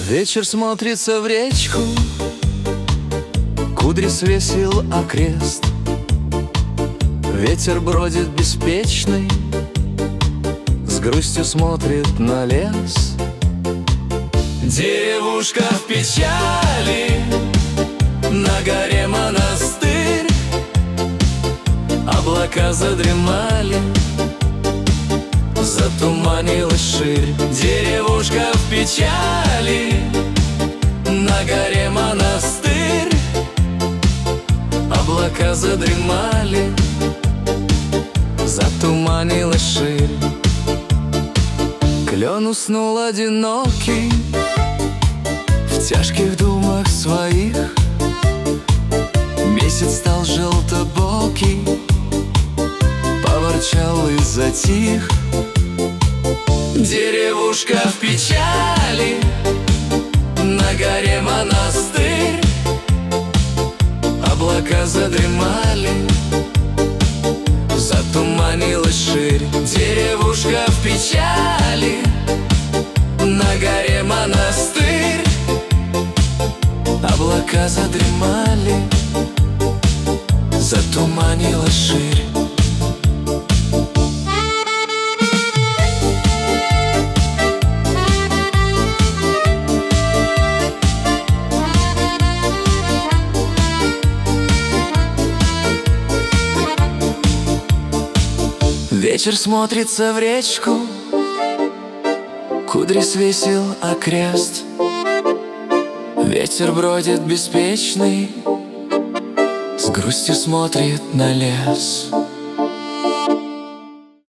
Вечер смотрится в речку, кудри свесил окрест. Ветер бродит беспечный, с грустью смотрит на лес. Деревушка в печали, на горе монастырь. Облака задремали, затуманилась ширь. Деревушка в печали, на горе монастырь. Облака задремали, затуманилась ширь. Клен уснул одинокий в тяжких думах своих. Месяц стал желтобокий, поворчал и затих. Деревушка в печали, на горе монастырь. Облака задремали, затуманилась ширь. Деревушка в печали, на горе монастырь. Облака задремали, затуманилась ширь. Вечер смотрится в речку, кудри свесил окрест. Ветер бродит беспечный, с грустью смотрит на лес.